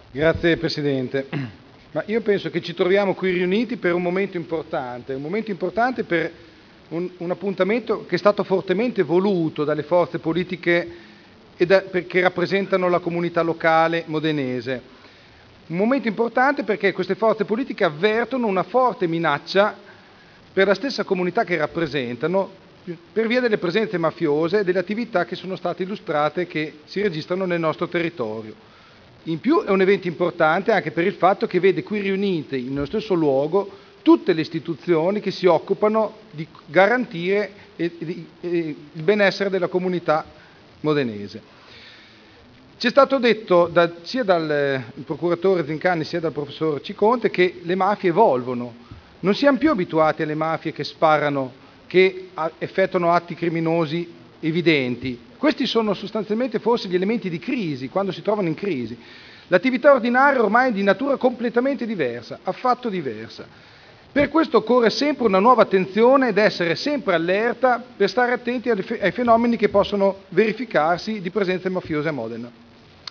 Grazie Presidente. Ma io penso che ci troviamo qui riuniti per un momento importante per un appuntamento che è stato fortemente voluto dalle forze politiche che rappresentano la comunità locale modenese. Un momento importante perché queste forze politiche avvertono una forte minaccia per la stessa comunità che rappresentano per via delle presenze mafiose e delle attività che sono state illustrate e che si registrano nel nostro territorio. In più è un evento importante anche per il fatto che vede qui riunite nello stesso luogo tutte le istituzioni che si occupano di garantire il benessere della comunità modenese. Ci è stato detto sia dal procuratore Zincani sia dal professor Ciconte che le mafie evolvono. Non siamo più abituati alle mafie che sparano, che effettuano atti criminosi evidenti. Questi sono sostanzialmente forse gli elementi di crisi, quando si trovano in crisi. L'attività ordinaria ormai è di natura completamente diversa, affatto diversa. Per questo occorre sempre una nuova attenzione ed essere sempre allerta per stare attenti ai fenomeni che possono verificarsi di presenze mafiose a Modena.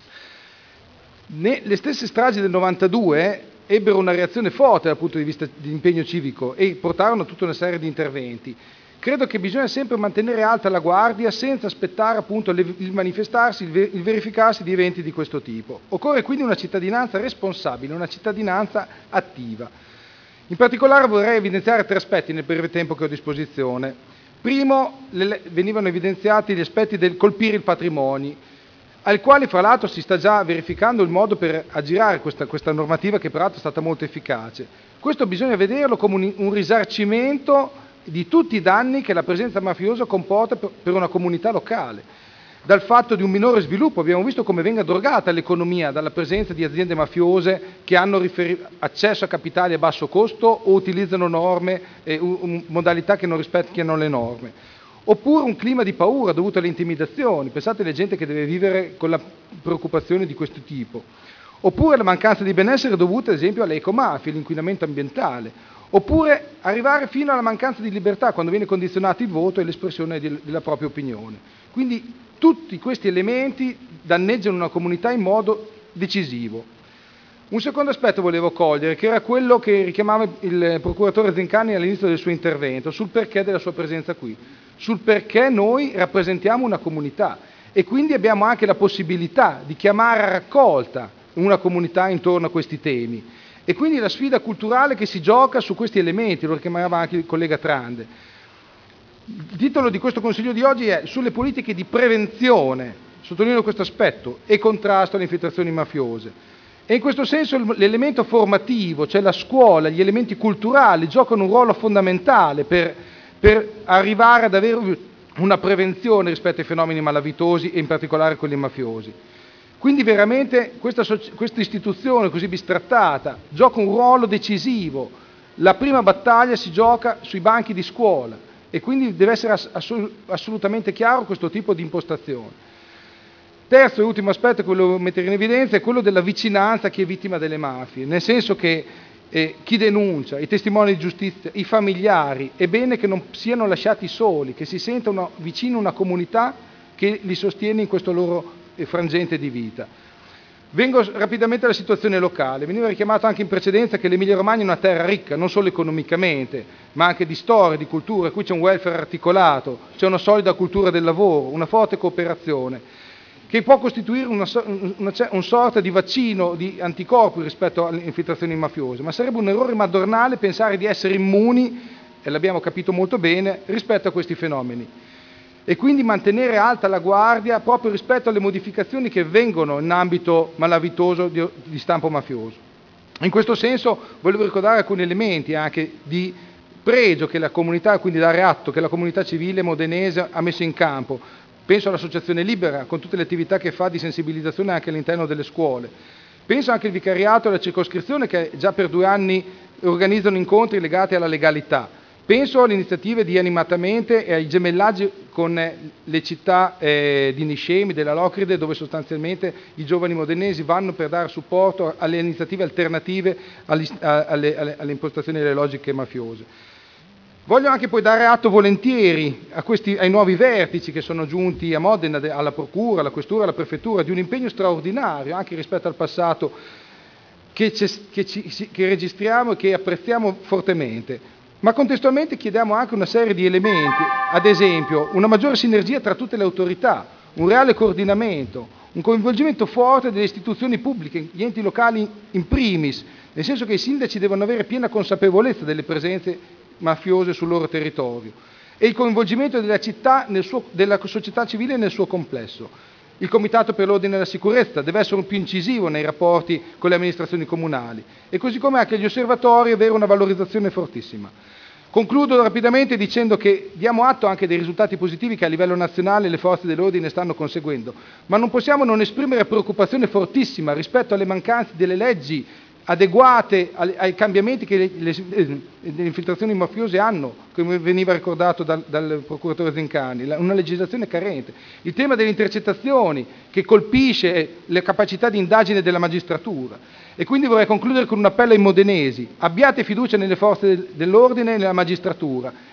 Le stesse stragi del 92 ebbero una reazione forte dal punto di vista di impegno civico e portarono a tutta una serie di interventi. Credo che bisogna sempre mantenere alta la guardia senza aspettare appunto il manifestarsi, il verificarsi di eventi di questo tipo. Occorre quindi una cittadinanza responsabile, una cittadinanza attiva. In particolare vorrei evidenziare 3 aspetti nel breve tempo che ho a disposizione. Primo, venivano evidenziati gli aspetti del colpire il patrimonio, al quale fra l'altro si sta già verificando il modo per aggirare questa normativa che peraltro è stata molto efficace. Questo bisogna vederlo come un risarcimento di tutti i danni che la presenza mafiosa comporta per una comunità locale. Dal fatto di un minore sviluppo abbiamo visto come venga drogata l'economia dalla presenza di aziende mafiose che hanno accesso a capitali a basso costo o utilizzano norme e modalità che non rispecchiano le norme. Oppure un clima di paura dovuto alle intimidazioni, pensate alle gente che deve vivere con la preoccupazione di questo tipo. Oppure la mancanza di benessere dovuta ad esempio alle ecomafie, l'inquinamento ambientale. Oppure arrivare fino alla mancanza di libertà quando viene condizionato il voto e l'espressione della propria opinione. Quindi tutti questi elementi danneggiano una comunità in modo decisivo. Un secondo aspetto volevo cogliere, che era quello che richiamava il procuratore Zencani all'inizio del suo intervento, sul perché della sua presenza qui, sul perché noi rappresentiamo una comunità e quindi abbiamo anche la possibilità di chiamare a raccolta una comunità intorno a questi temi. E quindi la sfida culturale che si gioca su questi elementi, lo richiamava anche il collega Trande. Il titolo di questo Consiglio di oggi è sulle politiche di prevenzione, sottolineo questo aspetto, e contrasto alle infiltrazioni mafiose. E in questo senso l'elemento formativo, cioè la scuola, gli elementi culturali, giocano un ruolo fondamentale per arrivare ad avere una prevenzione rispetto ai fenomeni malavitosi e in particolare quelli mafiosi. Quindi veramente questa istituzione così bistrattata gioca un ruolo decisivo. La prima battaglia si gioca sui banchi di scuola e quindi deve essere assolutamente chiaro questo tipo di impostazione. Terzo e ultimo aspetto che volevo mettere in evidenza è quello della vicinanza a chi è vittima delle mafie, nel senso che chi denuncia, i testimoni di giustizia, i familiari, è bene che non siano lasciati soli, che si sentano vicino a una comunità che li sostiene in questo loro frangente di vita. Vengo rapidamente alla situazione locale. Veniva richiamato anche in precedenza che l'Emilia Romagna è una terra ricca, non solo economicamente, ma anche di storia, di cultura. Qui c'è un welfare articolato, c'è una solida cultura del lavoro, una forte cooperazione, che può costituire una sorta di vaccino di anticorpi rispetto alle infiltrazioni mafiose, ma sarebbe un errore madornale pensare di essere immuni, e l'abbiamo capito molto bene, rispetto a questi fenomeni. E quindi mantenere alta la guardia proprio rispetto alle modificazioni che avvengono in ambito malavitoso di stampo mafioso. In questo senso volevo ricordare alcuni elementi anche di pregio che la comunità, quindi dare atto che la comunità civile modenese ha messo in campo. Penso all'Associazione Libera, con tutte le attività che fa di sensibilizzazione anche all'interno delle scuole. Penso anche al vicariato e alla circoscrizione che già per 2 anni organizzano incontri legati alla legalità. Penso alle iniziative di Animatamente e ai gemellaggi con le città di Niscemi, della Locride, dove sostanzialmente i giovani modenesi vanno per dare supporto alle iniziative alternative alle impostazioni delle logiche mafiose. Voglio anche poi dare atto volentieri ai nuovi vertici che sono giunti a Modena, alla Procura, alla Questura, alla Prefettura, di un impegno straordinario anche rispetto al passato che registriamo e che apprezziamo fortemente, ma contestualmente chiediamo anche una serie di elementi, ad esempio una maggiore sinergia tra tutte le autorità, un reale coordinamento, un coinvolgimento forte delle istituzioni pubbliche, gli enti locali in primis, nel senso che i sindaci devono avere piena consapevolezza delle presenze mafiose sul loro territorio, e il coinvolgimento della città, della società civile nel suo complesso. Il Comitato per l'Ordine e la Sicurezza deve essere più incisivo nei rapporti con le amministrazioni comunali, e così come anche gli osservatori avere una valorizzazione fortissima. Concludo rapidamente dicendo che diamo atto anche dei risultati positivi che a livello nazionale le forze dell'ordine stanno conseguendo, ma non possiamo non esprimere preoccupazione fortissima rispetto alle mancanze delle leggi adeguate ai cambiamenti che le infiltrazioni mafiose hanno, come veniva ricordato dal procuratore Zencani, una legislazione carente. Il tema delle intercettazioni che colpisce le capacità di indagine della magistratura. E quindi vorrei concludere con un appello ai modenesi: abbiate fiducia nelle forze dell'ordine e nella magistratura